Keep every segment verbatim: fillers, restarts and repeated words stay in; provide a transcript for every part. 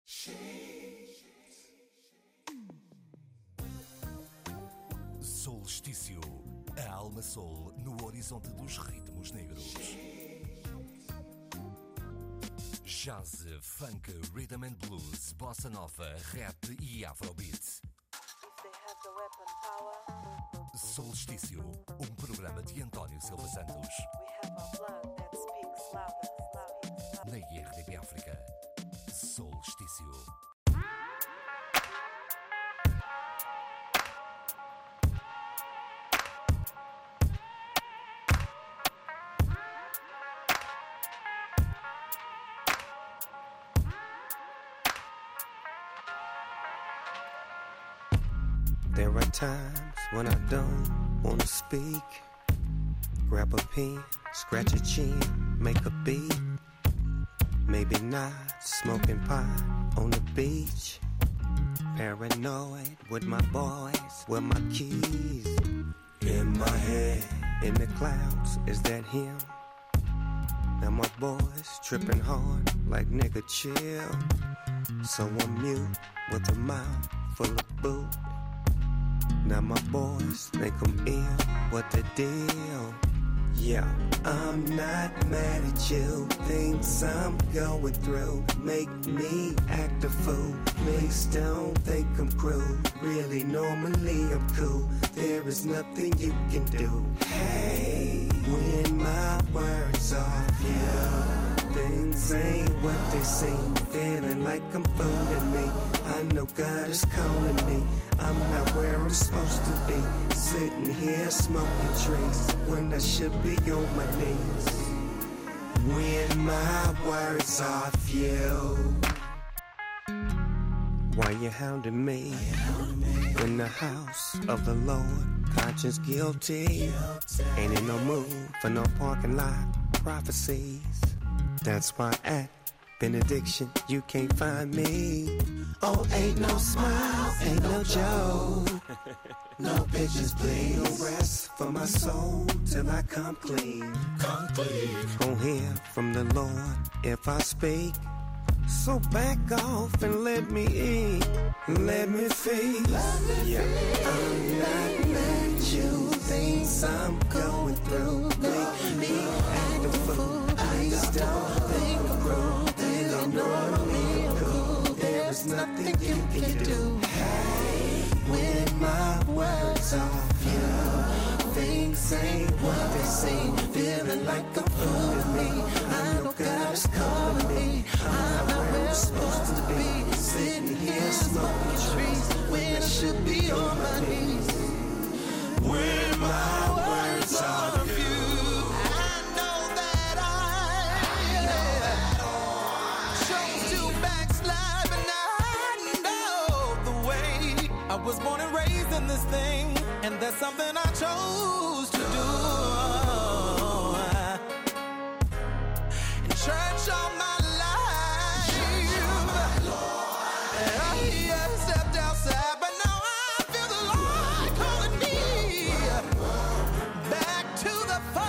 Solstício, a alma soul no horizonte dos ritmos negros. Jazz, funk, rhythm and blues, bossa nova, rap e afrobeat. Solstício, um programa de António Silva Santos. Na R D P África. Solstício. There are times when I don't want to speak. Grab a pen, scratch a chin, make a beat. Maybe not smoking pot on the beach. Paranoid with my boys, with my keys. In my head, in the clouds, is that him? Now my boys tripping hard like nigga chill. So I'm mute with a mouth full of boot. Now my boys think I'm ill, what the deal? Yeah, I'm not mad at you. Things I'm going through make me act a fool. Please don't think I'm cruel. Really, normally I'm cool. There is nothing you can do. Hey, when my words are few, things ain't what they seem. Feeling like I'm fooling me. I know God is calling me. I'm not where I'm supposed to be. Sitting here smoking trees when I should be on my knees. When my words are few. Why you hounding me? In the house of the Lord, conscience guilty. Ain't in no mood for no parking lot prophecies. That's why at benediction you can't find me. Oh, ain't no smile, ain't no joke. No pictures, please. No rest for my soul till I come clean. Come clean. Gon' hear from the Lord if I speak. So back off and let me in. Let me feast. Yeah. I'm not mad at you. Things I'm going through make me act a fool. Please don't think I'm cruel. They don't know me cool. There is nothing you can do. Hey, when my words are few, things ain't what they seem. Feeling like I'm fooling me. I know God is calling me. I'm not where I'm supposed to be. Sitting here smoking trees when I should be on my knees. When my words are few. I was born and raised in this thing, and that's something I chose to do. In church all my life, and I have stepped outside, but now I feel the Lord calling me back to the fold.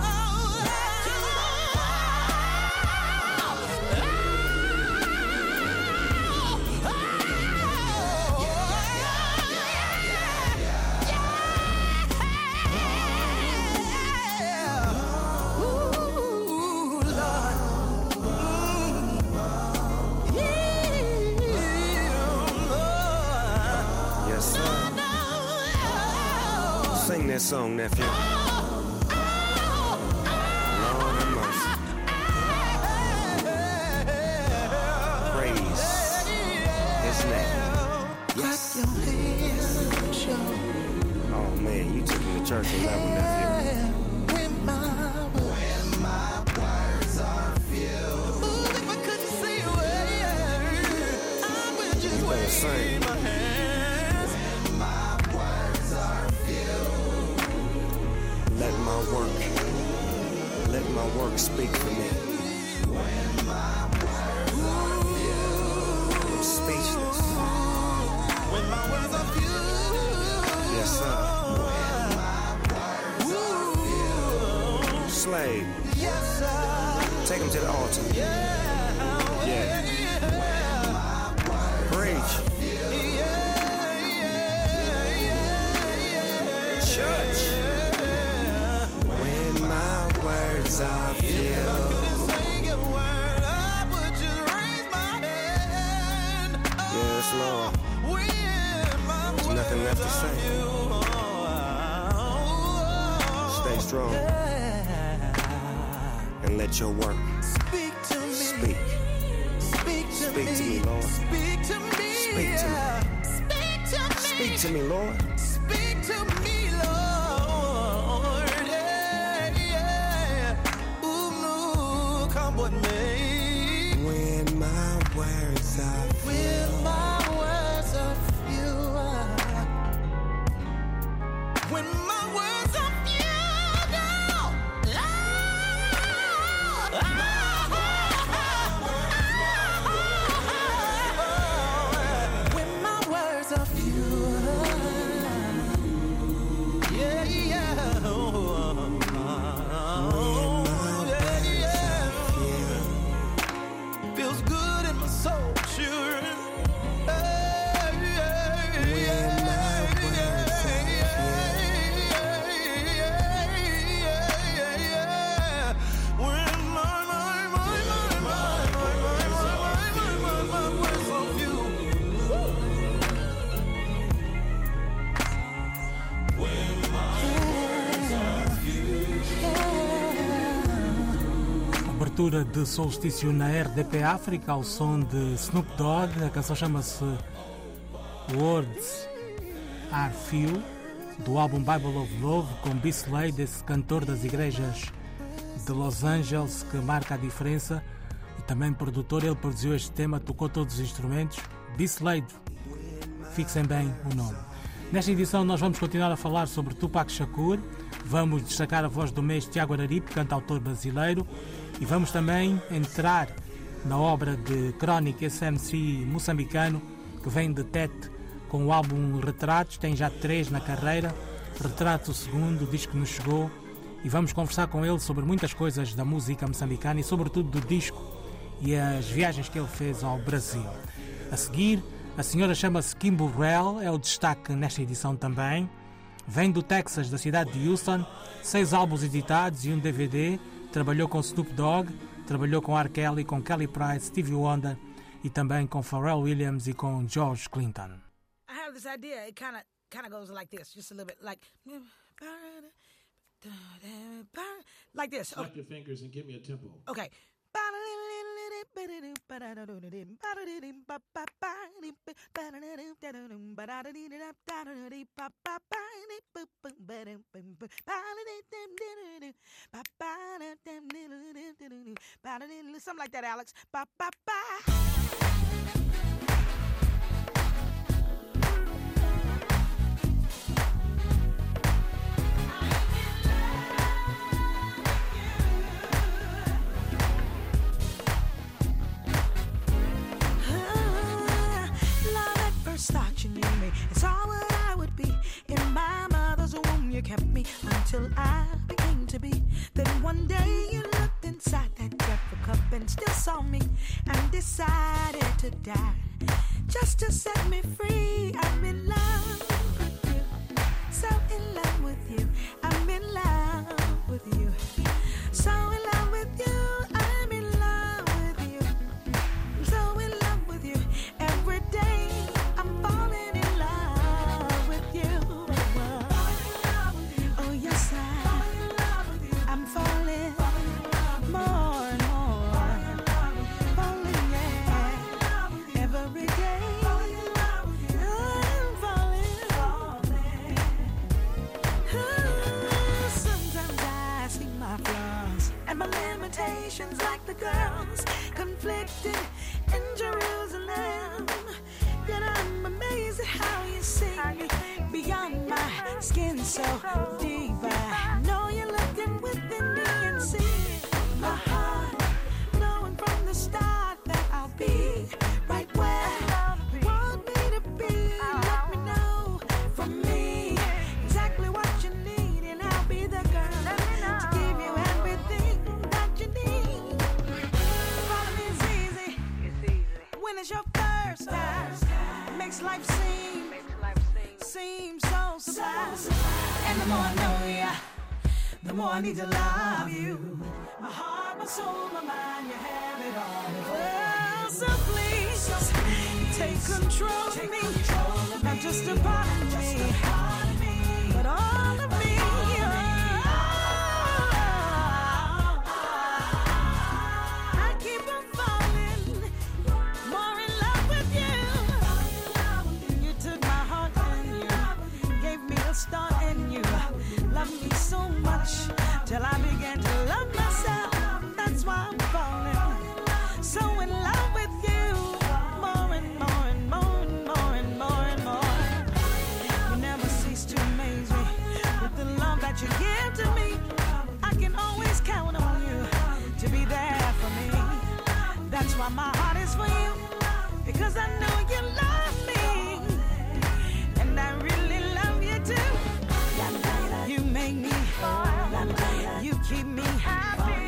Sing that song, nephew. Lord have mercy. Praise His name. Yes. Oh man, you took me to church on that one, nephew. When my words are few. Ooh, if I couldn't say a word, I would just wave my hand. Let my work, let my work speak for me. When my words are few, I'm speechless. When my words are few, yes sir. When my words are few, slave, yes sir. Take him to the altar. Yeah, yeah. When my Jesus, Lord. There's nothing left to say. Stay strong and let your work Speak to me. speak. Speak to Speak me. to me, Lord. Speak to me. Speak to me. Speak to me. Speak to me, Lord. Speak to me, Lord. Yeah, yeah. Ooh, no, come with me. When my words are When my words of you are. When my words of you now. When my words of you. Yeah, yeah. Oh, yeah, yeah. Feels good in my soul, sure. Hey, yeah, yeah, yeah, yeah. When my, my, my, my, my, my, my, my, my, my, my words of you. Abertura de solstício na R D P África ao som de Snoop Dogg. A canção chama-se Words Are Few, do álbum Bible of Love, com B. Slade, esse cantor das igrejas de Los Angeles que marca a diferença e também produtor. Ele produziu este tema, tocou todos os instrumentos. B. Slade, fixem bem o nome. Nesta edição nós vamos continuar a falar sobre Tupac Shakur, vamos destacar a voz do mês Tiago Araripe, cantautor brasileiro, e vamos também entrar na obra de Chronic, esse M C moçambicano que vem de Tete com o álbum Retratos, tem já três na carreira. Retratos, o segundo, diz que nos chegou, e vamos conversar com ele sobre muitas coisas da música moçambicana e sobretudo do disco e as viagens que ele fez ao Brasil. A seguir, a senhora chama-se Kim Burrell, é o destaque nesta edição também. Vem do Texas, da cidade de Houston, seis álbuns editados e um D V D. Trabalhou com Snoop Dogg, trabalhou com R. Kelly, com Kelly Price, Stevie Wonder e também com Pharrell Williams e com George Clinton. I have this idea. It kind of kind of goes like this, just a little bit like like this. Snap your fingers and give me a tempo. Okay. Something like that, Alex. Thought you knew me, it's all what I would be. In my mother's womb you kept me until I became to be. Then one day you looked inside that dreadful cup and still saw me and decided to die just to set me free. I'm in love with you, so in love with you. I'm in love with you, so in love with you. I'm in love with you, so in love with you. Every day I'm falling in love with you. Oh yes, I, I'm falling more and more. Falling, yeah. Every day I'm falling. Oh, sometimes I see my flaws and my limitations like the girls conflicted in Jerusalem. Yet I'm amazed at how you see me beyond my skin so deep. I know you're looking within me and see my heart, knowing from the start that I'll be right where you want me to be. Let me know from me exactly what you need, and I'll be the girl to give you everything that you need. Follow me is easy when it's your first time. Makes life seem, seem so sad. And the more I know ya, the more I need to love you. My heart, my soul, my mind, you have it all. Well, so please, take control of me, not just a part of me, but all of me. I keep on falling, more in love with you. You took my heart and you gave me a start, and you loved me so much till I began to love myself. That's why I'm falling so in love with you, more and more and more and more and more and more. You never cease to amaze me with the love that you give to me. I can always count on you to be there for me. That's why my heart is for you, because I know you love me, and I really love you too. You make me whole, you keep me happy.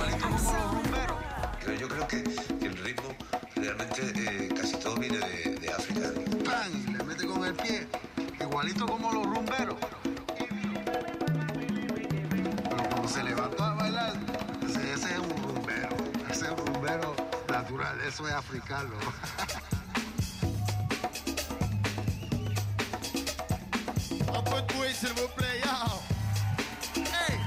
Yo creo que, que el ritmo realmente eh, casi todo viene de, de África. Plan, y le mete con el pie, igualito como los rumberos. Pero cuando se levantó a bailar, ese, ese es un rumbero, ese es un rumbero natural, eso es africano. Un peu de bruit, s'il vous plaît, yo. Hey!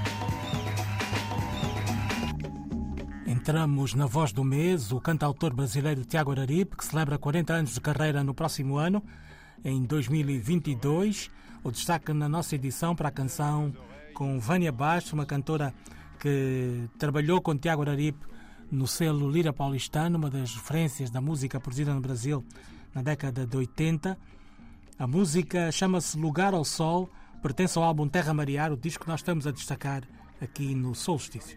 Entramos na voz do mês, o cantautor brasileiro Tiago Araripe, que celebra quarenta anos de carreira no próximo ano, em dois mil e vinte e dois. O destaque na nossa edição para a canção com Vânia Bastos, uma cantora que trabalhou com Tiago Araripe no selo Lira Paulistano, uma das referências da música produzida no Brasil na década de oitenta. A música chama-se Lugar ao Sol, pertence ao álbum Terra Marear, o disco que nós estamos a destacar aqui no Solstício.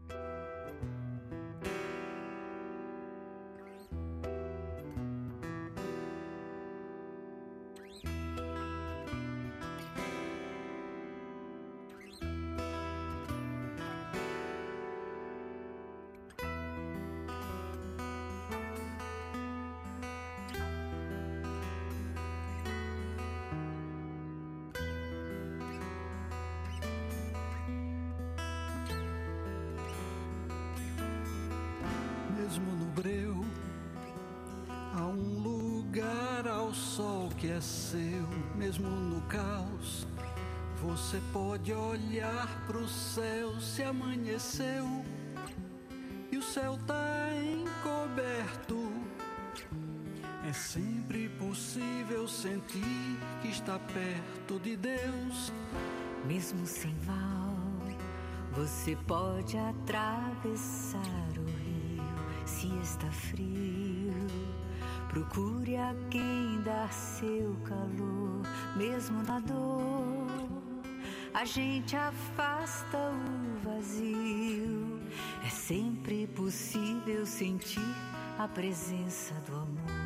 Mesmo no breu, há um lugar ao sol que é seu. Mesmo no caos, você pode olhar pro céu. Se amanheceu e o céu tá encoberto, é sempre possível sentir que está perto de Deus. Mesmo sem val, você pode atravessar o rio. Se está frio, procure a quem dar seu calor. Mesmo na dor, a gente afasta o vazio. É sempre possível sentir a presença do amor.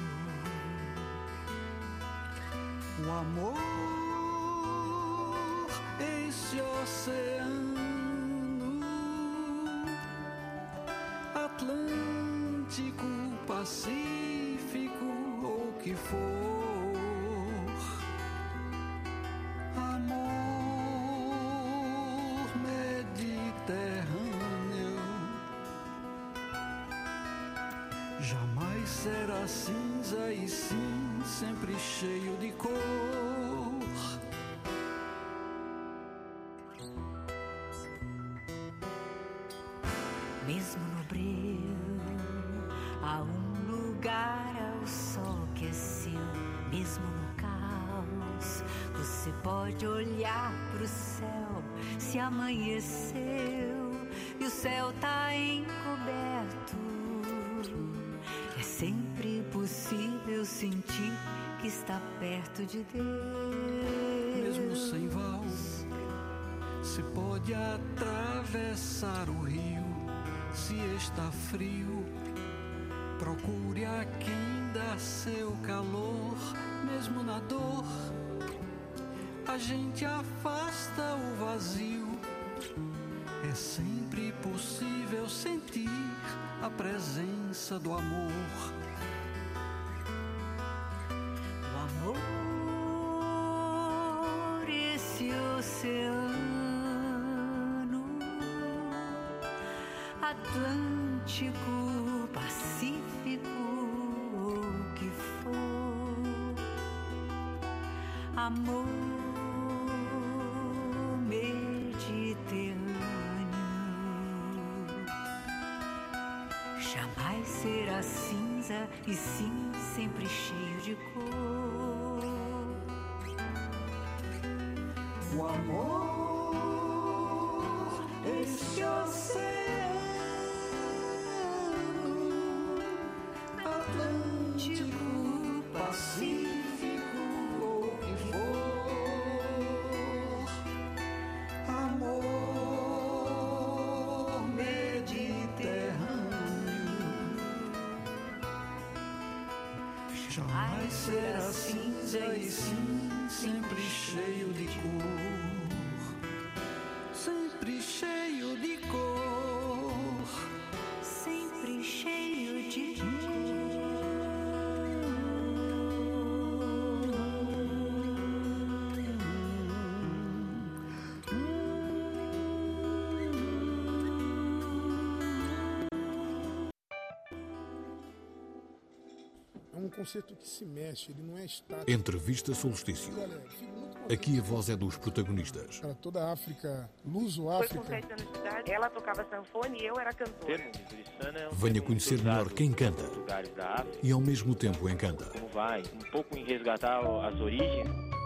O amor, esse oceano Atlântico, Pacífico ou o que for. Amor Mediterrâneo jamais será cinza e sim sempre cheio de cor. Mesmo no breu, há um lugar ao sol que é seu. Mesmo no caos, você pode olhar pro céu. Se amanheceu e o céu tá encoberto, é sempre possível sentir que está perto de Deus. Mesmo sem val, se pode atravessar o rio. Se está frio, procure a quem dá seu calor. Mesmo na dor, a gente afasta o vazio. É sempre possível sentir a presença do amor. O amor, esse oceano Atlântico, Pacífico, o que for. amor mediterrâneo. Jamais será cinza e sim sempre cheio de cor. O amor, esse oceano Atlântico, Pacífico ou que for, amor mediterrâneo. Jamais será cinza e sim sempre cheio de cor, sempre cheio de cor, sempre cheio de É um concerto que se mexe, ele não é estático. Entrevista Solstício. Aqui a voz é dos protagonistas. Para toda a África, Luso-África. Foi com sete anos de idade, ela tocava sanfone e eu era cantora. Venha conhecer melhor quem canta e ao mesmo tempo encanta. Como vai um pouco em resgatar as origens.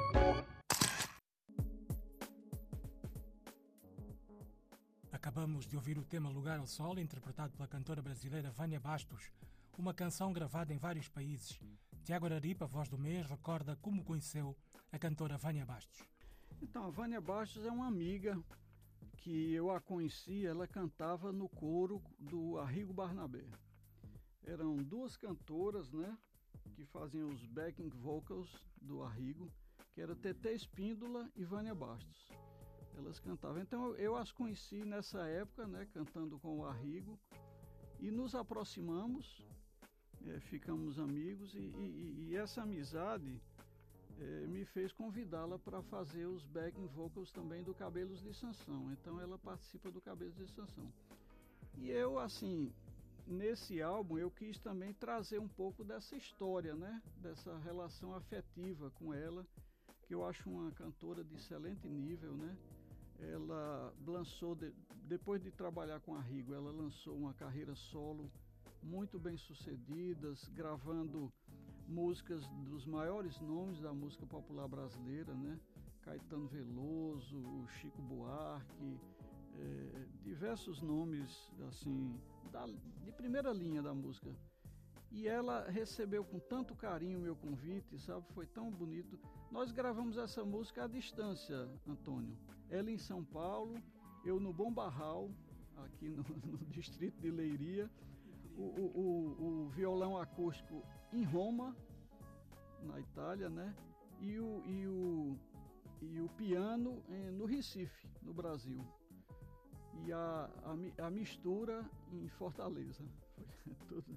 Acabamos de ouvir o tema Lugar ao Sol, interpretado pela cantora brasileira Vânia Bastos, uma canção gravada em vários países. Tiago Araripe, a voz do mês, recorda como conheceu a cantora Vânia Bastos. Então, a Vânia Bastos é uma amiga que eu a conheci, ela cantava no coro do Arrigo Barnabé. Eram duas cantoras, né, que faziam os backing vocals do Arrigo, que era Tetê Espíndola e Vânia Bastos. Elas cantavam. Então eu as conheci nessa época, né, cantando com o Arrigo, e nos aproximamos, é, ficamos amigos, e, e, e essa amizade é, me fez convidá-la para fazer os backing vocals também do Cabelos de Sansão. Então ela participa do Cabelos de Sansão. E eu, assim, nesse álbum eu quis também trazer um pouco dessa história, né, dessa relação afetiva com ela, que eu acho uma cantora de excelente nível, né? Ela lançou, de, depois de trabalhar com a Arrigo, ela lançou uma carreira solo muito bem sucedidas, gravando músicas dos maiores nomes da música popular brasileira, né? Caetano Veloso, Chico Buarque, é, diversos nomes assim, da, de primeira linha da música. E ela recebeu com tanto carinho o meu convite, sabe? Foi tão bonito. Nós gravamos essa música à distância, Antônio. Ela em São Paulo, eu no Bom Barral, aqui no, no distrito de Leiria, o, o, o, o violão acústico em Roma, na Itália, né? E o, e o, e o piano em, no Recife, no Brasil. E a, a, a mistura em Fortaleza. Foi tudo.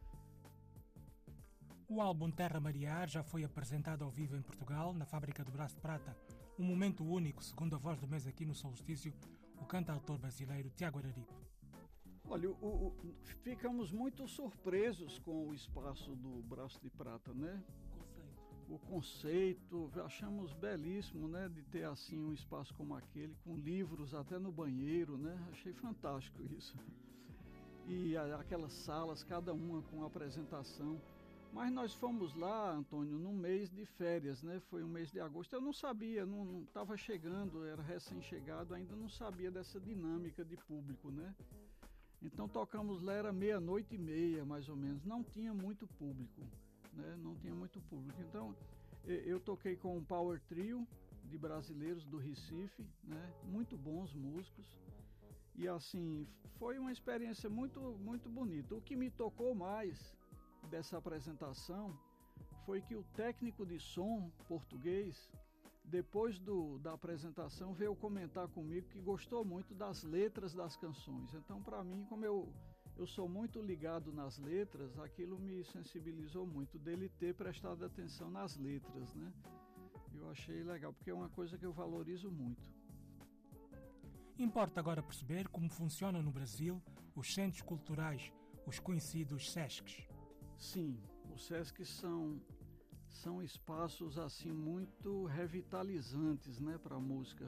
O álbum Terra Mariar já foi apresentado ao vivo em Portugal, na Fábrica do Braço de Prata. Um momento único, segundo a voz do mês aqui no Solstício, o cantautor brasileiro Tiago Araripe. Olha, o, o, ficamos muito surpresos com o espaço do Braço de Prata, né? O conceito, achamos belíssimo, né, de ter assim um espaço como aquele, com livros até no banheiro, né? Achei fantástico isso. E a, aquelas salas, cada uma com apresentação. Mas nós fomos lá, Antônio, num mês de férias, né? Foi um mês de agosto. Eu não sabia, não estava chegando, era recém-chegado, ainda não sabia dessa dinâmica de público, né? Então tocamos lá, era meia-noite e meia, mais ou menos. Não tinha muito público, né? Não tinha muito público. Então eu toquei com um power trio de brasileiros do Recife, né? Muito bons músicos. E assim, foi uma experiência muito, muito bonita. O que me tocou mais dessa apresentação foi que o técnico de som português, depois do, da apresentação, veio comentar comigo que gostou muito das letras das canções. Então, para mim, como eu, eu sou muito ligado nas letras, aquilo me sensibilizou muito, dele ter prestado atenção nas letras, né? Eu achei legal, porque é uma coisa que eu valorizo muito. Importa agora perceber como funciona no Brasil os centros culturais, os conhecidos SESCs. Sim, os SESCs são, são espaços assim muito revitalizantes, né, para a música.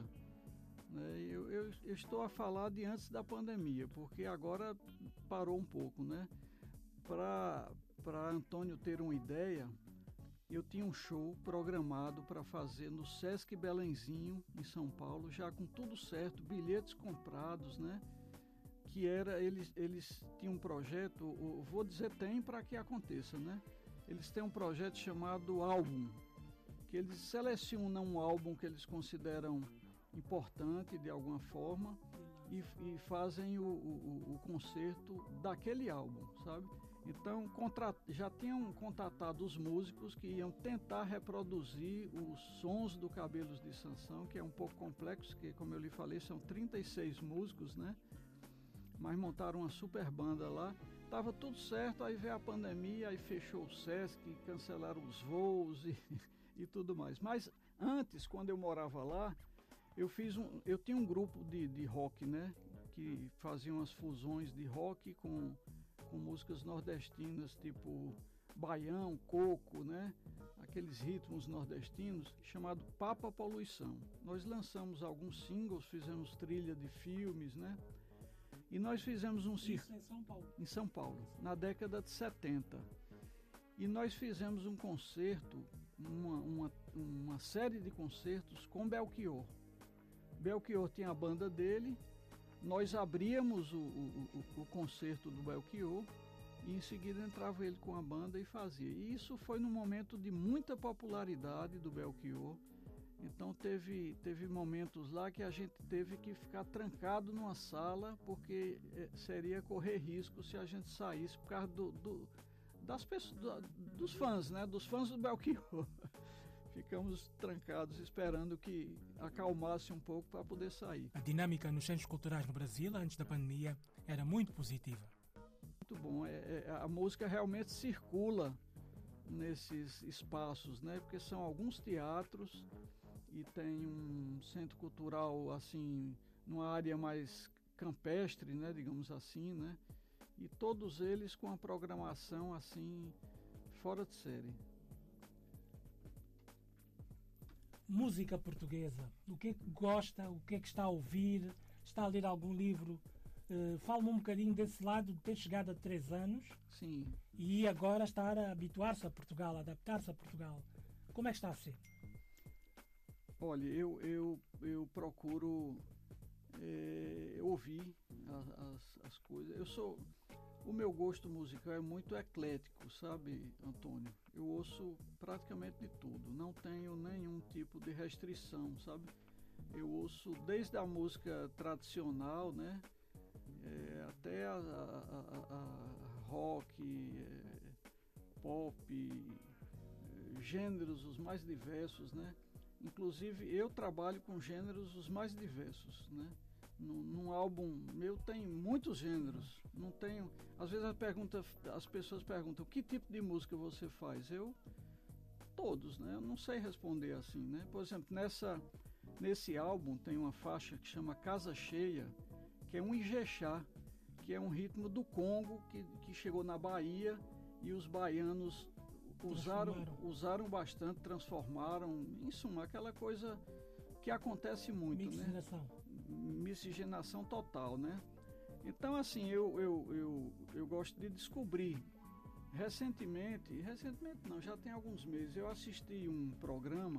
Eu, eu, eu estou a falar de antes da pandemia, porque agora parou um pouco, né? Para para Antônio ter uma ideia, eu tinha um show programado para fazer no Sesc Belenzinho, em São Paulo, já com tudo certo, bilhetes comprados, né? Que era, eles, eles tinham um projeto, vou dizer tem para que aconteça, né? Eles têm um projeto chamado Álbum, que eles selecionam um álbum que eles consideram importante de alguma forma e, e fazem o, o, o concerto daquele álbum, sabe? Então contra, já tinham contatado os músicos que iam tentar reproduzir os sons do Cabelos de Sansão, que é um pouco complexo, que como eu lhe falei são trinta e seis músicos, né? Mas montaram uma super banda lá, tava tudo certo, aí veio a pandemia, aí fechou o Sesc, cancelaram os voos e, e tudo mais. Mas antes, quando eu morava lá, eu fiz um, eu tinha um grupo de, de rock, né? Que faziam as fusões de rock com, com músicas nordestinas, tipo baião, coco, né? Aqueles ritmos nordestinos, chamado Papa Poluição. Nós lançamos alguns singles, fizemos trilha de filmes, né? E nós fizemos um circo em São Paulo. em São Paulo, na década de setenta. E nós fizemos um concerto, uma, uma, uma série de concertos com Belchior. Belchior tinha a banda dele, nós abríamos o, o, o, o concerto do Belchior e em seguida entrava ele com a banda e fazia. E isso foi num momento de muita popularidade do Belchior. Então teve, teve momentos lá que a gente teve que ficar trancado numa sala porque eh, seria correr risco se a gente saísse por causa do, do, das pessoas, do, dos fãs, né? Dos fãs do Belchior. Ficamos trancados esperando que acalmasse um pouco para poder sair. A dinâmica nos centros culturais no Brasil, antes da pandemia, era muito positiva. Muito bom. É, é, a música realmente circula nesses espaços, né? Porque são alguns teatros e tem um centro cultural assim, numa área mais campestre, né? Digamos assim, né? E todos eles com a programação assim, fora de série. Música portuguesa, o que é que gosta, o que é que está a ouvir, está a ler algum livro? Uh, Fala-me um bocadinho desse lado de ter chegado a três anos. Sim. E agora estar a habituar-se a Portugal, a adaptar-se a Portugal. Como é que está a ser? Olha, eu, eu, eu procuro é, ouvir as, as, as coisas. Eu sou... O meu gosto musical é muito eclético, sabe, Antônio? Eu ouço praticamente de tudo, não tenho nenhum tipo de restrição, sabe? Eu ouço desde a música tradicional, né? É, até a, a, a, a rock, é, pop, é, gêneros os mais diversos, né? Inclusive eu trabalho com gêneros os mais diversos, né? Num, num álbum meu tem muitos gêneros. Não tenho. Às vezes a pergunta, as pessoas perguntam que tipo de música você faz. Eu todos, né? Eu não sei responder assim, né? Por exemplo, nessa nesse álbum tem uma faixa que chama Casa Cheia, que é um ijexá, que é um ritmo do Congo que, que chegou na Bahia e os baianos usaram usaram bastante, transformaram, em suma, aquela coisa que acontece muito, Miscigenação. né? Miscigenação total, né? Então, assim, eu, eu, eu, eu gosto de descobrir. Recentemente, recentemente não, já tem alguns meses, eu assisti um programa,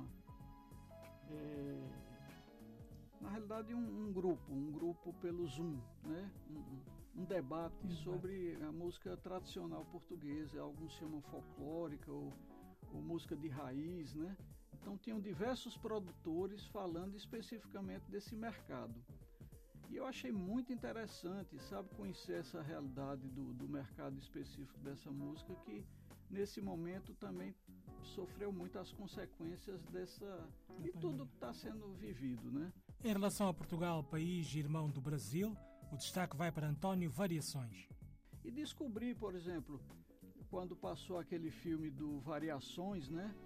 é, na realidade um, um grupo, um grupo pelo Zoom, né? Um, um debate Exato. sobre a música tradicional portuguesa, alguns chamam folclórica ou, ou música de raiz, né? Então tinham diversos produtores falando especificamente desse mercado. E eu achei muito interessante, sabe, conhecer essa realidade do, do mercado específico dessa música, que nesse momento também sofreu muito as consequências dessa de tudo que está sendo vivido, né? Em relação a Portugal, país irmão do Brasil, o destaque vai para António Variações. E descobri, por exemplo, quando passou aquele filme do Variações, né?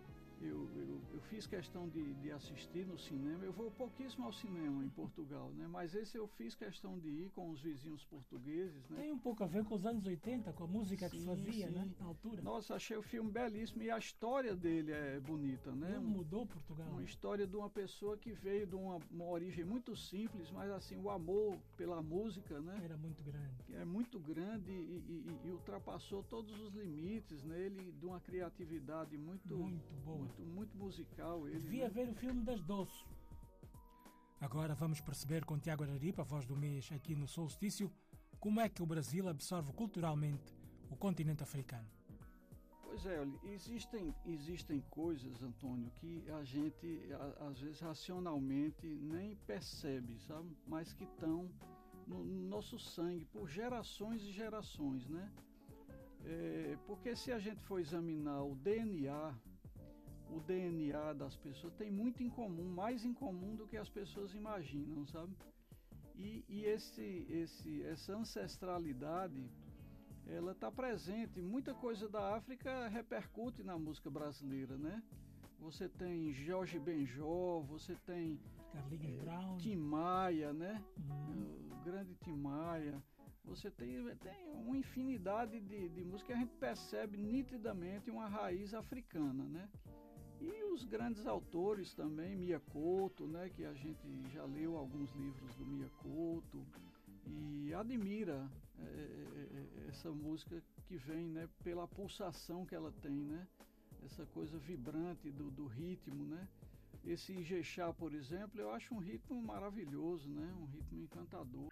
eu, eu, eu fiz questão de, de assistir no cinema. Eu vou pouquíssimo ao cinema em Portugal, né? Mas esse eu fiz questão de ir com os vizinhos portugueses, né? Tem um pouco a ver com os anos oitenta, com a música sim, que fazia, sim. né? Na altura. Nossa, achei o filme belíssimo e a história dele é bonita, né? Não mudou Portugal. Uma história de uma pessoa que veio de uma, uma origem muito simples, mas assim, o amor pela música, né? Era muito grande. É muito grande e, e, e ultrapassou todos os limites, né? Ele de uma criatividade muito, muito boa. Muito, muito musical. Ele, Devia né? ver o filme das Doces. Agora vamos perceber com Tiago Araripe, a voz do mês aqui no Solstício, como é que o Brasil absorve culturalmente o continente africano. Pois é, olha, existem, existem coisas, Antônio, que a gente, a, às vezes, racionalmente nem percebe, sabe? Mas que estão no, no nosso sangue por gerações e gerações, né? É, porque se a gente for examinar o D N A, o D N A das pessoas tem muito em comum, mais em comum do que as pessoas imaginam, sabe? E, e esse, esse, essa ancestralidade, ela está presente. Muita coisa da África repercute na música brasileira, né? Você tem Jorge Benjor, você tem Carlinhos é, Brown, Tim Maia, né? Uhum. O grande Tim Maia. Você tem, tem uma infinidade de, de música que a gente percebe nitidamente uma raiz africana, né? E os grandes autores também, Mia Couto, né? Que a gente já leu alguns livros do Mia Couto e admira é, é, essa música que vem, né, pela pulsação que ela tem, né? Essa coisa vibrante do, do ritmo, né? Esse Ijexá, por exemplo, eu acho um ritmo maravilhoso, né? Um ritmo encantador.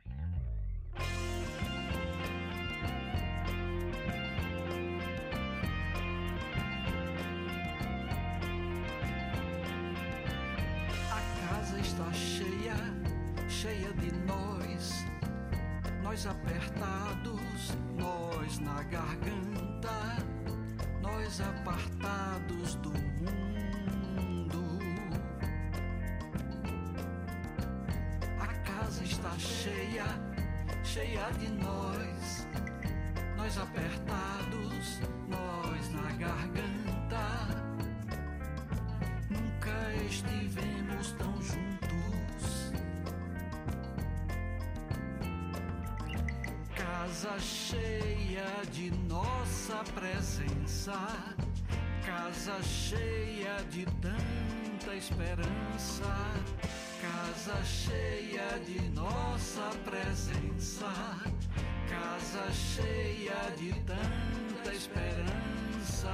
A casa está cheia, cheia de nós, nós apertados, nós na garganta, nós apartados do mundo. A casa está cheia, cheia de nós, nós apertados, nós na garganta. Nunca estivemos tão juntos. Casa cheia de nossa presença, casa cheia de tanta esperança. Casa cheia de nossa presença, casa cheia de tanta esperança.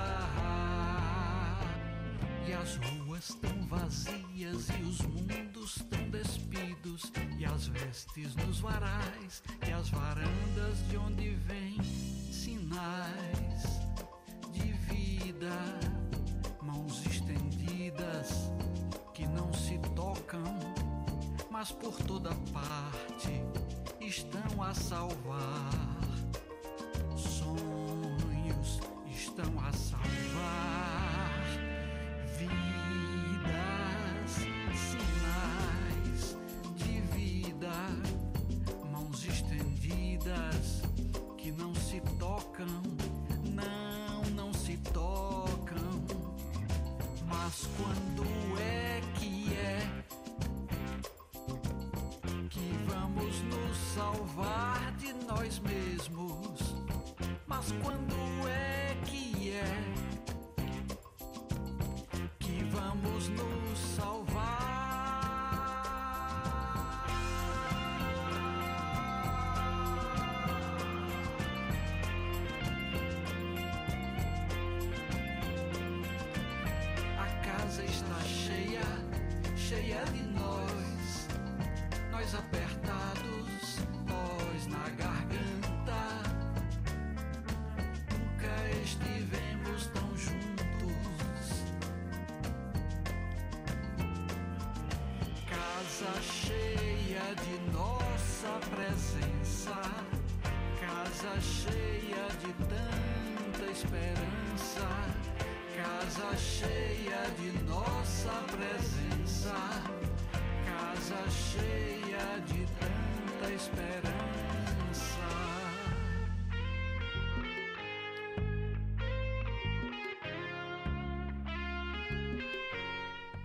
E as ruas tão vazias e os mundos tão despidos, e as vestes nos varais e as varandas de onde vêm sinais de vida, mãos estendidas que não se tocam, mas por toda parte estão a salvar. Sonhos estão a salvar vidas, sinais de vida, mãos estendidas que não se tocam, não, não se tocam. Mas quando é que é que vamos nos salvar de nós mesmos? Mas quando é que é que vamos nos salvar? A casa está cheia, cheia de nós, nós apertados, nós na garganta. Nunca estivemos tão juntos. Casa cheia de nossa presença, casa cheia de tanta esperança, casa cheia de nossa presença, casa cheia de tanta esperança.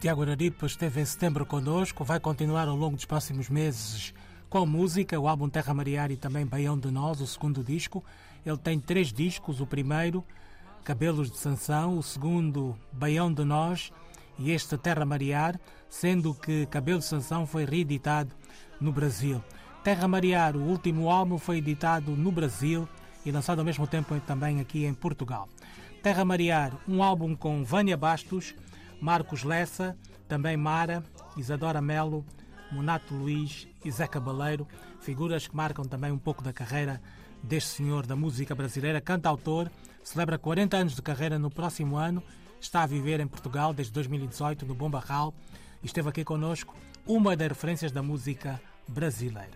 Tiago Araripe esteve em setembro connosco, vai continuar ao longo dos próximos meses com música, o álbum Terra Marear e também Baião de Nós, o segundo disco. Ele tem três discos, o primeiro, Cabelos de Sansão, o segundo, Baião de Nós e este Terra Marear, sendo que Cabelos de Sansão foi reeditado no Brasil. Terra Marear, o último álbum, foi editado no Brasil e lançado ao mesmo tempo também aqui em Portugal. Terra Marear, um álbum com Vânia Bastos, Marcos Lessa, também Mara, Isadora Melo, Monato Luís e Zé Cabaleiro, figuras que marcam também um pouco da carreira deste senhor da música brasileira, cantautor, celebra quarenta anos de carreira no próximo ano, está a viver em Portugal desde dois mil e dezoito, no Bom Barral, e esteve aqui connosco, uma das referências da música brasileira.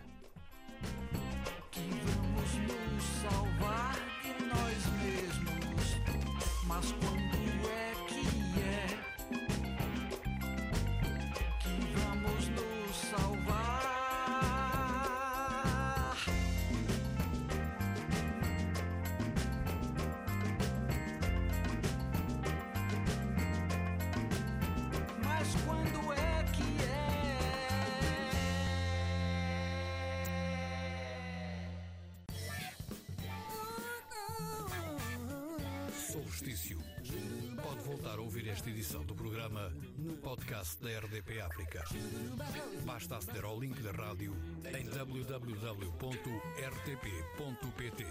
Solstício. Pode voltar a ouvir esta edição do programa no podcast da R D P África. Basta aceder ao link da rádio em w w w ponto r t p ponto p t.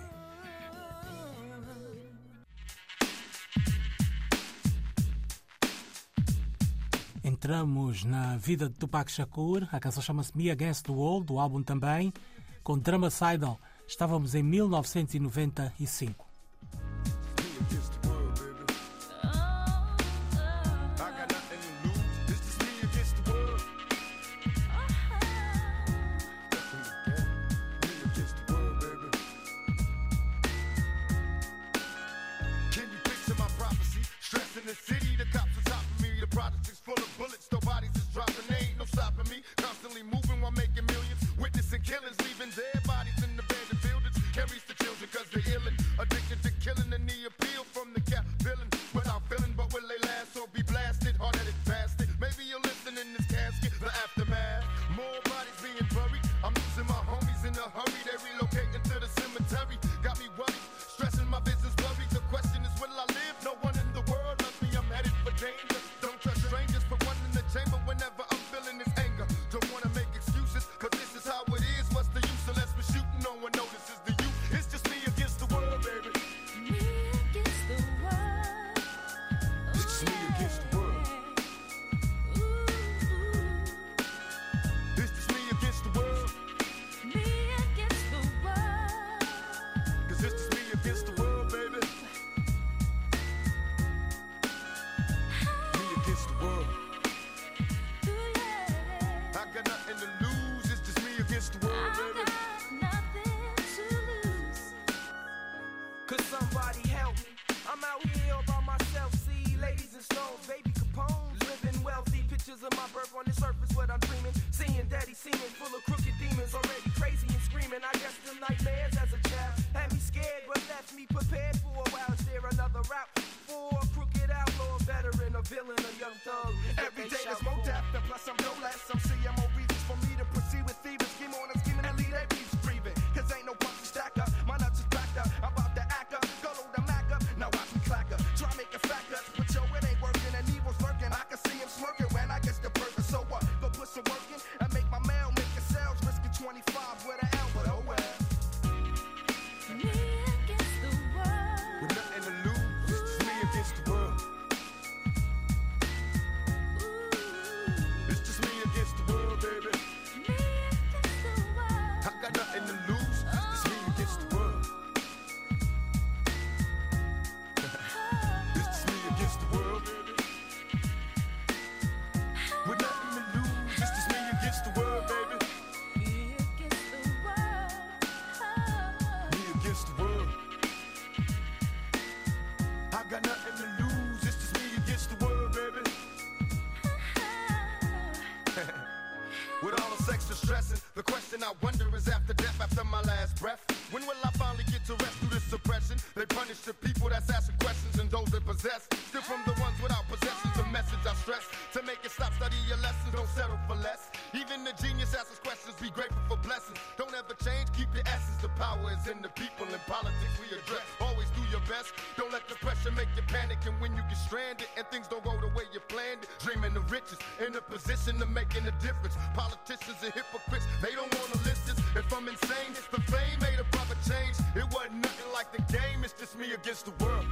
Entramos na vida de Tupac Shakur, a canção chama-se Me Against the Wall, do álbum também, com Dramacidal. Estávamos em mil novecentos e noventa e cinco. I wonder is after death, after my last breath, when will I finally get to rest through this suppression? They punish the people that's asking questions and those that possess, still from the ones without possessions. The message I stress. To make it stop, study your lessons, don't settle for less. Even the genius asks questions, be grateful for blessings. Don't ever change, keep your essence. The power is in the people. In politics we address. Always do your best. Don't let the pressure make you panic. And when you get stranded and things don't go the way you planned it, dreaming of riches, in a position of making a difference. Politicians are hypocrites, they don't want to listen. If I'm insane, the fame made a proper change. It wasn't nothing like the game, it's just me against the world.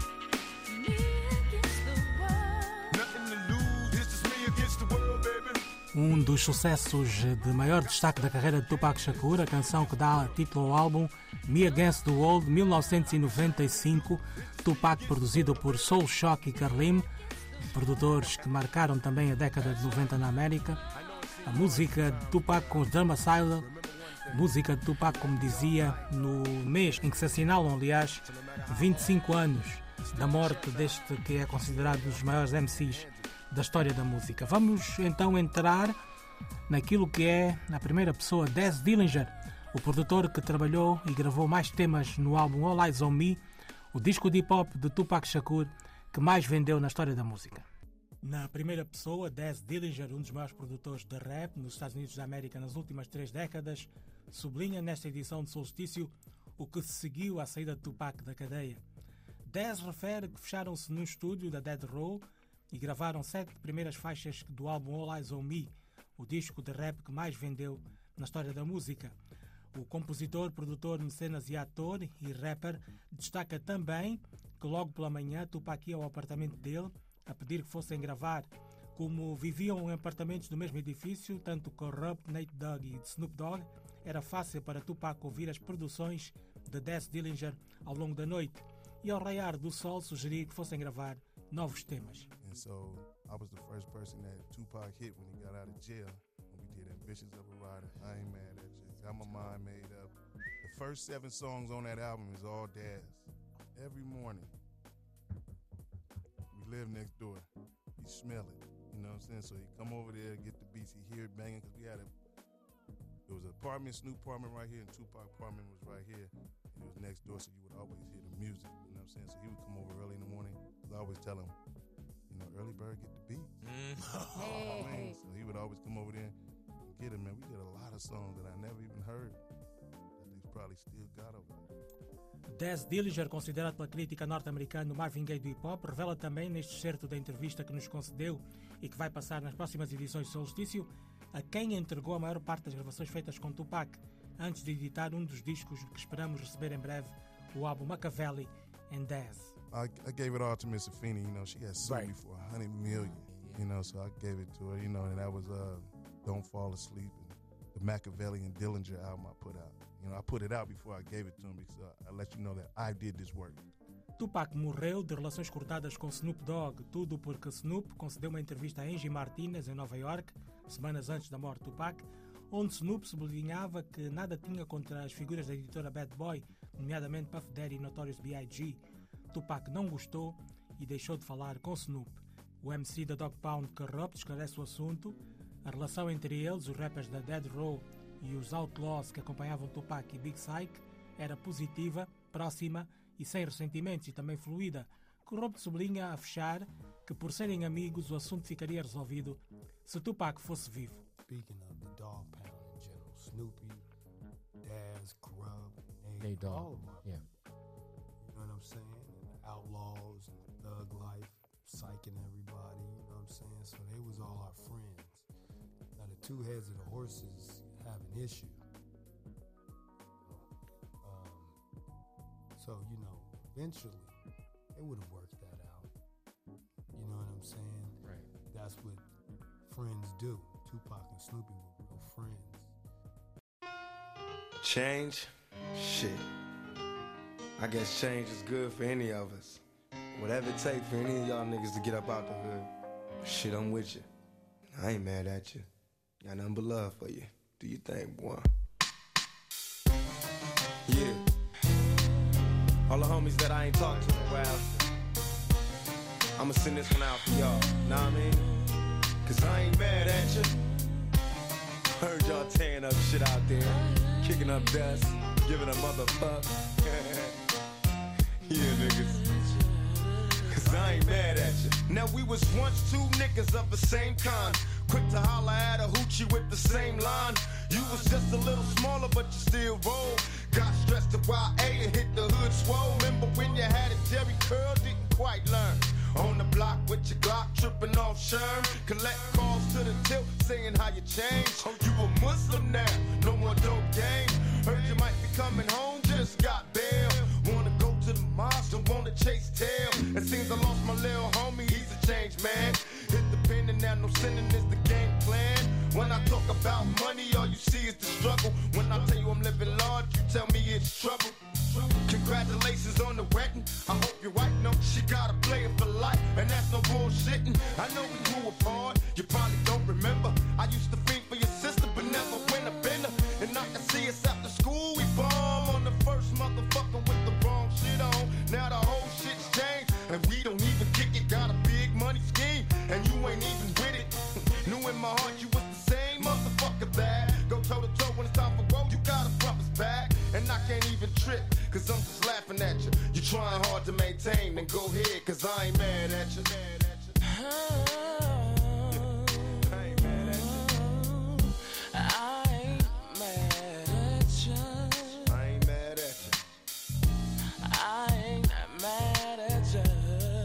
Me against the world. Nothing to lose, it's just me against the world, baby. Um dos sucessos de maior destaque da carreira de Tupac Shakur, a canção que dá título ao álbum Me Against the World, mil novecentos e noventa e cinco, Tupac produzido por Soul Shock e Karlim, produtores que marcaram também a década de noventa na América. A música de Tupac com os Dharmasila, música de Tupac, como dizia, no mês em que se assinalam, aliás, vinte e cinco anos da morte deste que é considerado um dos maiores M Cs da história da música. Vamos então entrar naquilo que é, na primeira pessoa, Daz Dillinger, o produtor que trabalhou e gravou mais temas no álbum All Eyes on Me, o disco de hip-hop de Tupac Shakur que mais vendeu na história da música. Na primeira pessoa, Daz Dillinger, um dos maiores produtores de rap nos Estados Unidos da América nas últimas três décadas, sublinha nesta edição de Solstício o que se seguiu à saída de Tupac da cadeia. Daz refere que fecharam-se num estúdio da Dead Row e gravaram sete primeiras faixas do álbum All Eyes on Me, o disco de rap que mais vendeu na história da música. O compositor, produtor, mecenas e ator e rapper destaca também que logo pela manhã Tupac ia ao apartamento dele a pedir que fossem gravar. Como viviam em apartamentos do mesmo edifício, tanto Corrupt, Nate Dogg e Snoop Dogg, era fácil para Tupac ouvir as produções de Daz Dillinger ao longo da noite e ao raiar do sol sugerir que fossem gravar novos temas. And so I was the first person that Tupac hit when he got out of jail. When we did Ambitions of a Rider. I ain't mad at you. Got my mind made up. The first seven songs on that album is all Daz. Every morning. We live next door. He smell it. You know what I'm saying? So he come over there, get the beats, he hear it banging, because we had a, it was an apartment, Snoop apartment right here, and Tupac apartment was right here. And it was next door, so you would always hear the music, you know what I'm saying? So he would come over early in the morning, because I always tell him, you know, early bird get the beats. Mm. Oh, man. So he would always come over there and get him, man. We did a lot of songs that I never even heard, that they probably still got over there. Daz Dillinger, considerado pela crítica norte-americana o Marvin Gaye do hip-hop, revela também neste excerto da entrevista que nos concedeu e que vai passar nas próximas edições de Solstício, a quem entregou a maior parte das gravações feitas com Tupac, antes de editar um dos discos que esperamos receber em breve, o álbum Machiavelli and Daz. I, I gave it all to Miss Afeni, you know, she had sued right. me for a hundred million, you know, so I gave it to her, you know, and that was uh, Don't Fall Asleep, and the Machiavelli and Dillinger album I put out. You know, I put it out before I gave it to him because uh, I let you know that I did this work. Tupac morreu de relações cortadas com Snoop Dogg, tudo porque Snoop concedeu uma entrevista a Angie Martinez em Nova York, semanas antes da morte de Tupac, onde Snoop sublinhava que nada tinha contra as figuras da editora Bad Boy, nomeadamente Puff Daddy e Notorious B I G Tupac não gostou e deixou de falar com Snoop. O M C da Dog Pound Corrupt esclarece o assunto. A relação entre eles, os rappers da Dead Row e os Outlaws que acompanhavam Tupac e Big Syke, era positiva, próxima e sem ressentimentos, e também fluida. Corrupt sublinha a fechar que, por serem amigos, o assunto ficaria resolvido se Tupac fosse vivo. Speaking of the Dog Pound in general, Snoopy, Daz, Corrupt, Nate Dogg, all of them. Yeah. You know what I'm saying? And the Outlaws and the Thug Life, psyching everybody, you know what I'm saying? So they was all our friends. Now the two heads of the horses have an issue. Um, so, you know, eventually they would have worked that out. You know what I'm saying? Right. That's what friends do. Tupac and Snoopy were real friends. Change? Shit. I guess change is good for any of us. Whatever it takes for any of y'all niggas to get up out the hood. Shit, I'm with you. I ain't mad at you. Got nothing but love for you. Do you think, boy? Yeah. All the homies that I ain't talked to in a while, I'ma send this one out for y'all, know what I mean? Cause I ain't mad at you. Heard y'all tearing up shit out there, kicking up dust, giving a motherfuck. Yeah, niggas. Cause cause I ain't mad at you. Now we was once two niggas of the same kind, quick to holler at a hoochie with the same line. You was just a little smaller, but you still roll. Got stressed to Y A and hit the hood swole. Remember when you had a Jerry curl, didn't quite learn. On the block with your Glock, tripping off Sherm. Collect calls to the tilt, saying how you changed. Oh, you a Muslim now, no more dope game. Heard you might be coming home, just got bail. Wanna go to the mosque, don't wanna chase tail. It seems I lost my little homie, he's a changed man. Hit the pen and now no sinning is the game plan. When I talk about money, all you see is the struggle. When I tell you I'm living large, you tell me it's trouble. Congratulations on the wedding. I hope your wife knows she got a player for life, and that's no bullshitting. I know we grew apart, you probably don't remember. I used to fiend for your sister, but never win a bender. And I can see us after school, we bomb on the first motherfucker with the wrong shit on. Now the whole shit's changed, and we don't even kick it. Got a big money scheme, and you ain't even with it. Knew in my heart you was the same motherfucker that go toe to toe when it's time for woe. You got a brother's back, and I can't even trip, cause I'm just laughing at you. You trying hard to maintain, then go ahead, cause I ain't mad at you. I ain't mad at you. I ain't mad at you. I ain't mad at you. I ain't mad at you.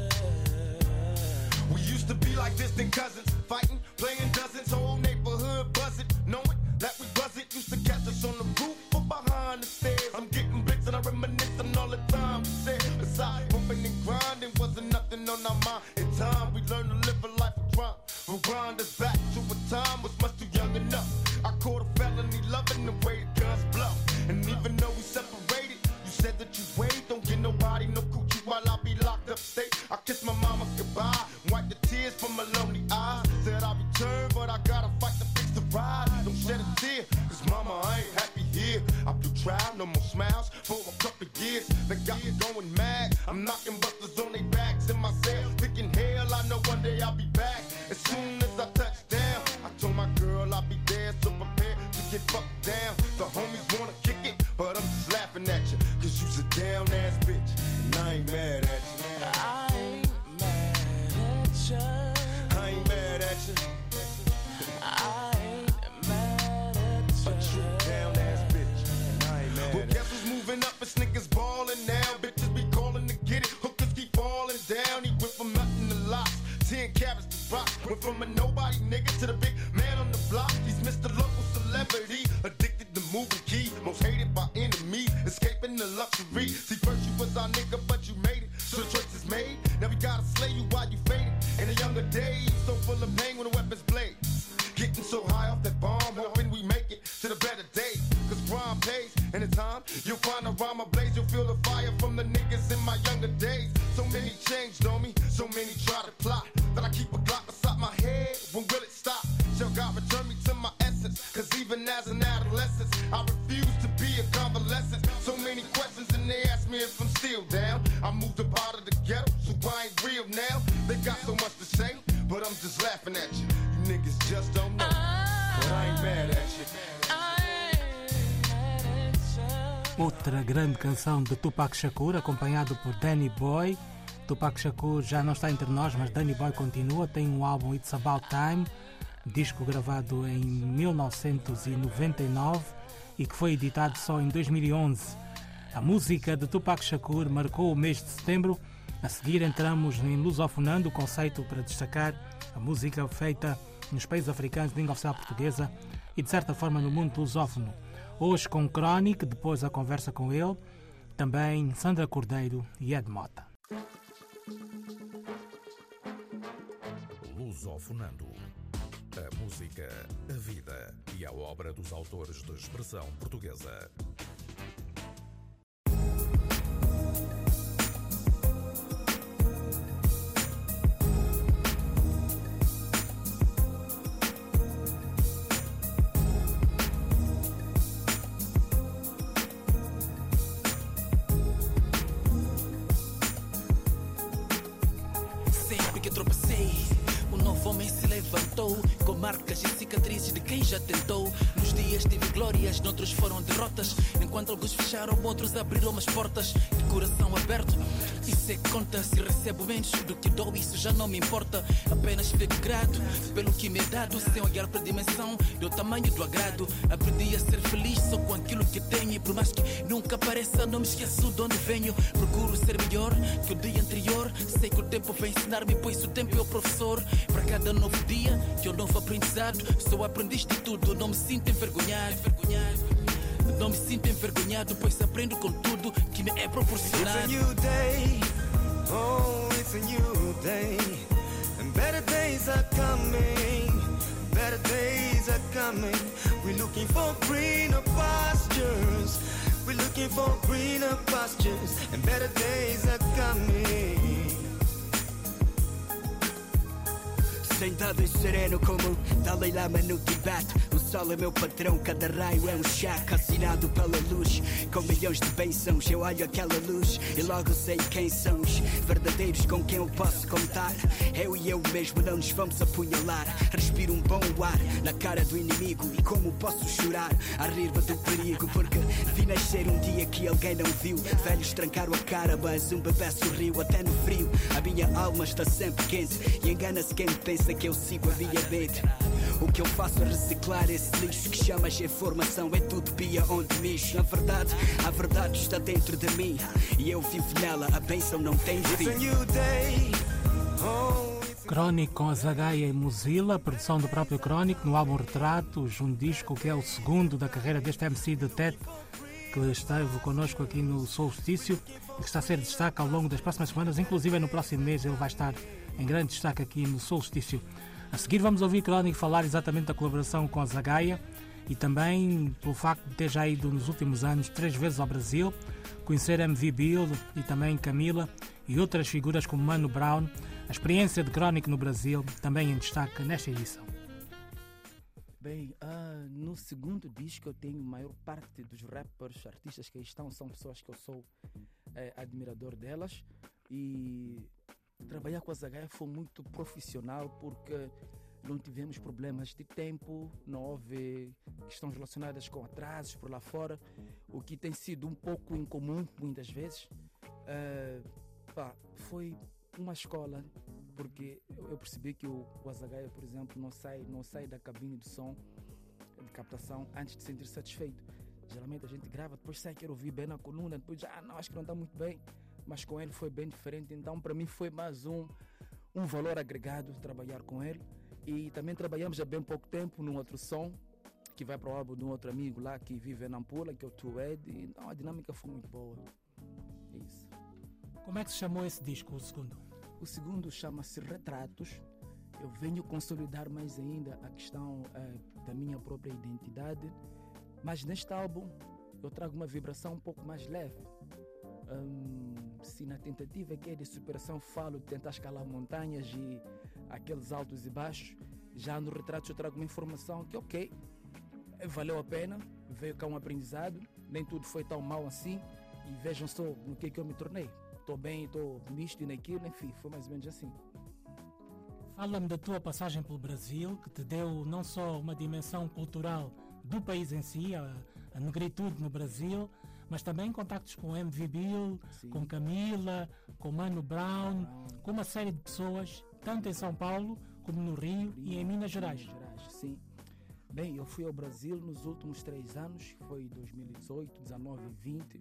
We used to be like distant cousins, fighting, playing dozens, whole neighborhood buzzing, knowing that we buzz it. Used to catch us on the roof or behind the stairs. I'm getting bricks and I reminisce on all the time we said. Besides bumping and grinding, wasn't nothing on our mind. In time we learned to live a life of crime. Rewind us back to a time was much too young enough. I caught a felony loving the way the guns blow. And even though we separated, you said that you wait, don't get nobody no coochie while I be locked up state. I kissed my mama goodbye, wipe the tears from my lonely eyes. Said I'll return, but I gotta fight to fix the ride. Don't shed a tear, cause mama, I ain't happy here. I blew trial, no more smiles for a couple years. They got me going mad. I'm knocking busters on their backs in my cell, thinking hell, I know one day I'll be back. As soon as I touch down, I told my girl I'll be there, so prepared to get fucked down. The homies wanna kick it, but I'm just laughing at you, cause you's a down ass bitch, and I ain't mad at you. I ain't mad at you. I ain't mad at you. I ain't mad at you. A true down ass bitch, and I ain't mad. Well, guess who's moving up? It's niggas ballin' now. Bitches be calling to get it. Hookers keep falling down. He went from nothing to lots. Ten carats to rock. Went from a nobody nigga to the big man on the block. He's Mister Local Celebrity, addicted to moving key. Most hated by enemy, escaping the luxury. See, first you was our nigga, but you made it. So the choice is made. Now we gotta slay you while you faded. In the younger days, so full of pain when the weapons blade. Getting so high off that bomb, hoping we make it to the better days. Cause crime pays, and in time, you'll find a rhyme ablaze. You'll feel the fire from the niggas in my younger days. So many changed on me, so many try to plot. That I keep a Glock beside my head, when will it stop? Shall God return me to my essence? Cause even as an adolescent, I refuse to be a convalescent. So many questions and they ask me if I'm still down. I moved up out of the ghetto, so I ain't real now. They got so much to say, but I'm just laughing at you. You niggas just don't know, but I ain't mad at you. Outra grande canção de Tupac Shakur, acompanhado por Danny Boy. Tupac Shakur já não está entre nós, mas Danny Boy continua. Tem um álbum It's About Time, disco gravado em mil novecentos e noventa e nove e que foi editado só em dois mil e onze. A música de Tupac Shakur marcou o mês de setembro. A seguir entramos em Lusofonando, o conceito para destacar a música feita nos países africanos de língua oficial portuguesa e de certa forma no mundo lusófono. Hoje com Chronic, depois a conversa com ele, também Sandra Cordeiro e Ed Mota. Lusofonando. A música, a vida e a obra dos autores de expressão portuguesa. Sempre que tropecei, um novo homem se levantou, com marcas e cicatrizes de quem já tentou nos dias tive glórias, noutros foram derrotas. Enquanto alguns fecharam, outros abriram umas portas. De coração aberto, isso é conta. Se recebo menos do que dou, isso já não me importa. Apenas fico grato pelo que me é dado, sem olhar para a dimensão do tamanho do agrado. Aprendi a ser feliz só com aquilo que tenho. E por mais que nunca pareça, não me esqueço de onde venho. Procuro ser melhor que o dia anterior. Sei que o tempo vai ensinar-me, pois o tempo é o professor. Para cada novo dia, que é um novo aprendizado. Sou aprendiz de tudo, não me sinto envergonhado. Não me sinto envergonhado, pois aprendo com tudo que me é proporcionado. It's a new day, oh, it's a new day. And better days are coming, better days are coming. We're looking for greener pastures, we're looking for greener pastures. And better days are coming. Sentado e sereno como Dalai Lama no Tibete. O sol é meu patrão, cada raio é um cheque assinado pela luz. Com milhões de bênçãos eu olho aquela luz e logo sei quem são os verdadeiros com quem eu posso contar. Eu e eu mesmo não nos vamos apunhalar. Respiro um bom ar na cara do inimigo. E como posso chorar a rir-me do perigo? Porque vi nascer um dia que alguém não viu. Velhos trancaram a cara, mas um bebê sorriu até no frio. A minha alma está sempre quente e engana-se quem pensa que eu sigo a minha mente. O que eu faço é reciclar esse lixo que chamas informação. É utopia onde mexo. Na verdade, a verdade está dentro de mim e eu vivo nela, a bênção não tem fim. Chronic com Azagaia e Mozilla, produção do próprio Chronic no álbum Retratos, um disco que é o segundo da carreira deste M C de Tet, que esteve connosco aqui no Solstício e que está a ser destaque ao longo das próximas semanas, inclusive no próximo mês ele vai estar em grande destaque aqui no Solstício. A seguir vamos ouvir Chronic falar exatamente da colaboração com a Azagaia e também pelo facto de ter já ido nos últimos anos três vezes ao Brasil, conhecer M V Bill e também Camila e outras figuras como Mano Brown. A experiência de Chronic no Brasil também em destaque nesta edição. Bem, uh, no segundo disco eu tenho a maior parte dos rappers, artistas que aí estão, são pessoas que eu sou é, admirador delas, e trabalhar com a Azagaia foi muito profissional porque não tivemos problemas de tempo, não houve questões relacionadas com atrasos por lá fora, o que tem sido um pouco incomum muitas vezes. Uh, pá, foi uma escola, porque eu percebi que o, o Azagaia, por exemplo, não sai, não sai da cabine de som, de captação, antes de se sentir satisfeito. Geralmente a gente grava, depois sai, quer ouvir bem na coluna, depois já, ah, não, acho que não está muito bem. Mas com ele foi bem diferente, então para mim foi mais um, um valor agregado trabalhar com ele. E também trabalhamos há bem pouco tempo num outro som, que vai para o álbum de um outro amigo lá que vive em Nampula, que é o Tued, e então a dinâmica foi muito boa. Isso. Como é que se chamou esse disco, o segundo? O segundo chama-se Retratos. Eu venho consolidar mais ainda a questão uh, da minha própria identidade, mas neste álbum eu trago uma vibração um pouco mais leve. Um, se na tentativa que é de superação falo de tentar escalar montanhas e aqueles altos e baixos, já no Retratos eu trago uma informação que ok, valeu a pena, veio cá um aprendizado, nem tudo foi tão mal assim, e vejam só no que, que eu me tornei. Estou bem, estou nisto e naquilo, enfim, foi mais ou menos assim. Fala-me da tua passagem pelo Brasil, que te deu não só uma dimensão cultural do país em si, a, a negritude no Brasil, mas também contactos com M V Bill, sim, com Camila, com Mano Brown, Brown, com uma série de pessoas, tanto em São Paulo como no Rio, Rio e em Minas Gerais. Minas Gerais, sim. Bem, eu fui ao Brasil nos últimos três anos, foi dois mil e dezoito, dezanove e vinte.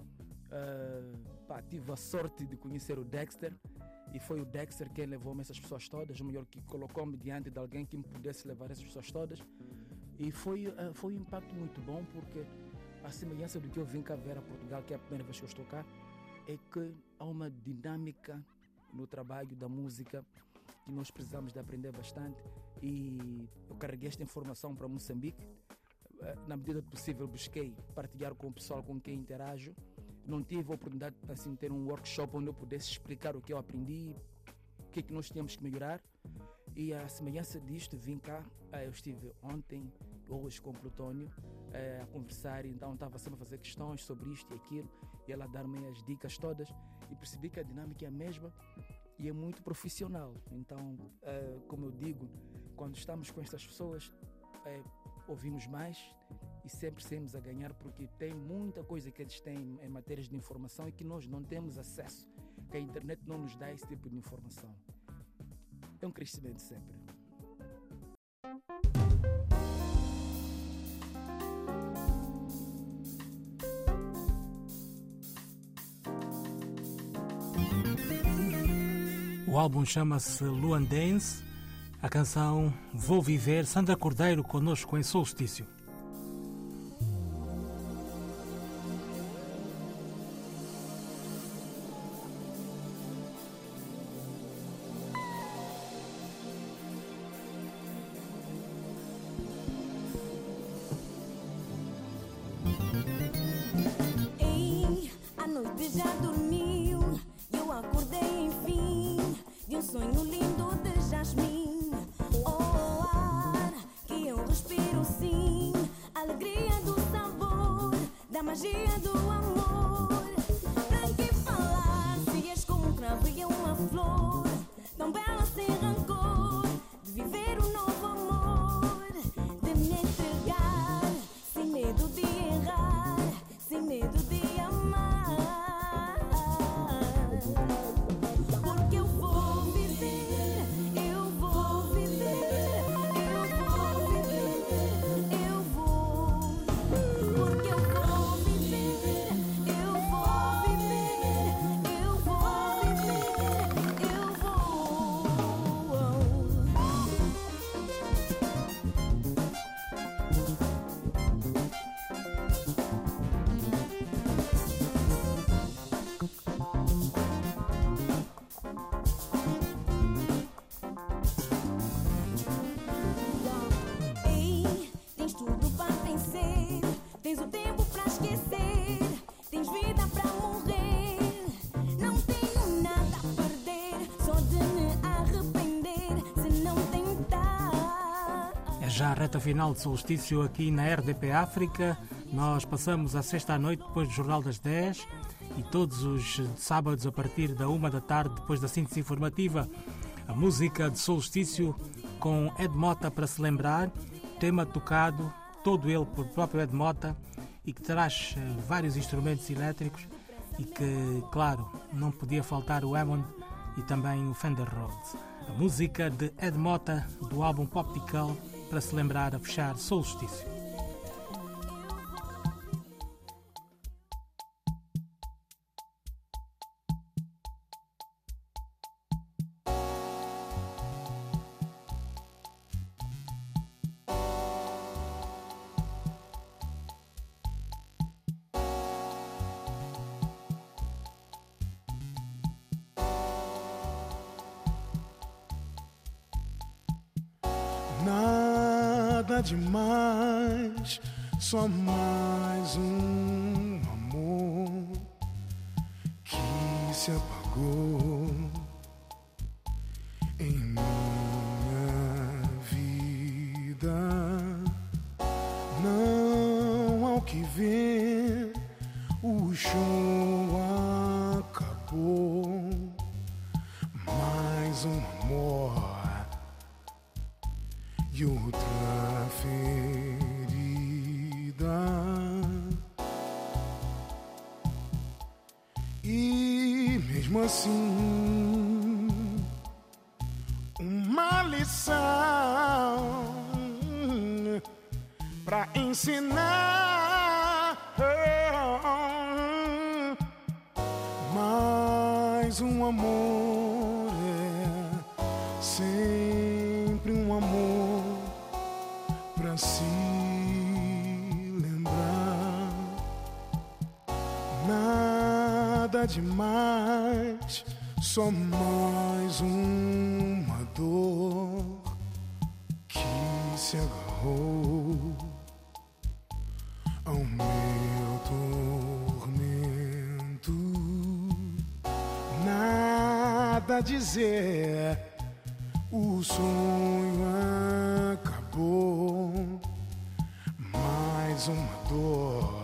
Uh, pá, tive a sorte de conhecer o Dexter e foi o Dexter quem levou-me essas pessoas todas, o melhor, que colocou-me diante de alguém que me pudesse levar essas pessoas todas, e foi, uh, foi um impacto muito bom, porque a semelhança do que eu vim cá ver a Portugal, que é a primeira vez que eu estou cá, é que há uma dinâmica no trabalho da música que nós precisamos de aprender bastante, e eu carreguei esta informação para Moçambique. Na medida do possível busquei partilhar com o pessoal com quem interajo. Não tive a oportunidade de assim, ter um workshop onde eu pudesse explicar o que eu aprendi, o que é que nós tínhamos que melhorar, e a semelhança disto vim cá. Eu estive ontem, hoje com o Plutónio a conversar, então estava sempre a fazer questões sobre isto e aquilo, e ela a dar-me as dicas todas, e percebi que a dinâmica é a mesma e é muito profissional. Então, como eu digo, quando estamos com estas pessoas, ouvimos mais e sempre saímos a ganhar, porque tem muita coisa que eles têm em matérias de informação e que nós não temos acesso, que a internet não nos dá esse tipo de informação. É um crescimento sempre. O álbum chama-se Luandense, a canção Vou Viver, Sandra Cordeiro conosco em Solstício. Ei, a noite já dormiu, eu acordei enfim de um sonho lindo de jasmim. Oh, ar que eu respiro sim, alegria do sabor, da magia do amor. Pra que falar se és como um cravo e eu uma flor, tão bela sem rancor, de viver um novo amor, de me entregar, sem medo de errar, sem medo de amar. Porque eu vou viver, eu vou viver, eu vou viver, eu vou. Porque eu vou viver, eu vou viver, eu vou viver, eu vou. Ei, tens tudo para vencer, tens o tempo para esquecer, tens vida para morrer. Não tenho nada a perder, só de me arrepender se não tentar. É já a reta final de Solstício aqui na R D P África. Nós passamos a sexta à noite depois do Jornal das dez e todos os sábados a partir da uma da tarde depois da síntese informativa. A música de Solstício com Ed Mota para se lembrar, tema tocado, todo ele por próprio Ed Mota e que traz eh, vários instrumentos elétricos e que, claro, não podia faltar o Hammond e também o Fender Rhodes. A música de Ed Mota do álbum Poptical para se lembrar a fechar Solstício. Nada demais, só mais um amor que se apagou em minha vida. Não ao que ver, o show acabou. Mais um amor e outra ferida, e mesmo assim uma lição pra ensinar. Mais um amor é sempre um amor pra se lembrar. Nada demais, só mais uma dor que se agarrou ao meu tormento. Nada a dizer, o sonho acabou. Mais uma dor